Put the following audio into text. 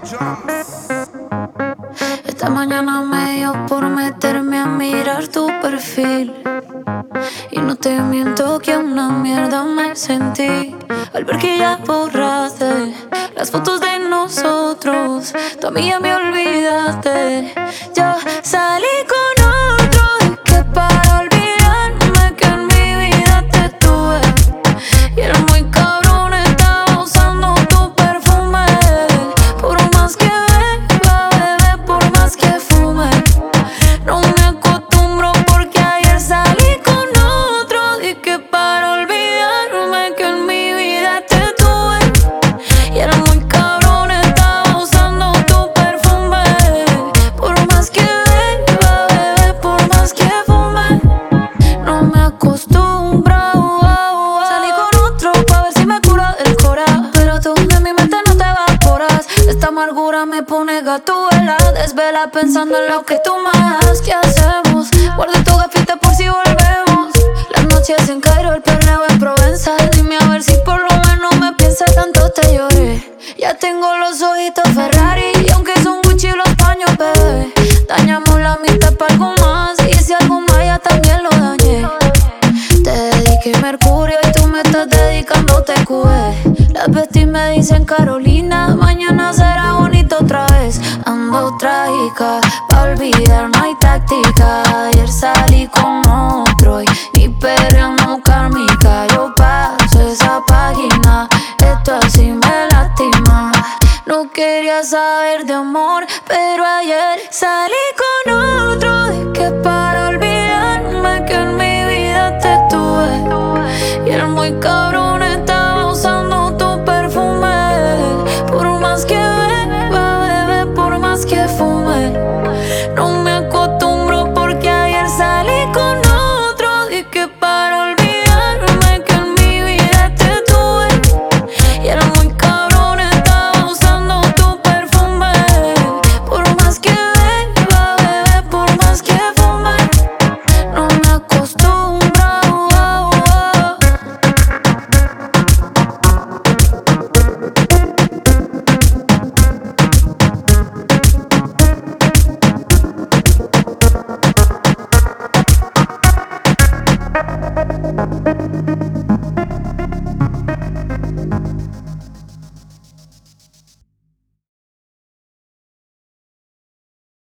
Esta mañana me dio por meterme a mirar tu perfil. Y no te miento que una mierda me sentí al ver que ya borraste las fotos de nosotros. Tu amiga me olvidaste. Ya salí con otro y que para olvidarme que en mi vida te tuve. Y era muy cabrón, estaba usando tu perfume. Por más que beba, bebé, por más que fume, no me acostumbro porque ayer salí con otro. Y que para olvidarme que en mi vida te tuve. Y era muy cabrón, estaba usando tu perfume. Por más que beba, bebé, por más que fume, no me acostumbro. Salí con otro pa' ver si me cura del cora, pero tú de mi mente no te evaporas. Esta amargura me pone gatúbela, desvela pensando en lo que tú más. ¿Qué hacemos? Guarda tu gafita por si volvemos. Las noches en Cairo, el perreo en Provenza. Dime a ver si por lo menos me piensas, tanto te lloré. Ya tengo los ojitos Ferrari, y aunque son Gucci los paños, bebé, dañamos la mitad para algo más. Y si algo más ya también lo dañé. Te dediqué Mercurio y tú me estás dedicando TQE. Las besties me dicen Carolina, mañana será bonito otra vez. Ando trágica, pa' olvidar no hay táctica. Ayer salí con otro y mi perreando kármica. Yo paso esa página, esto así me lastima. No quería saber de amor, pero ayer salí con otro. Y que para olvidarme que en mi vida te tuve. Y era muy cabrón,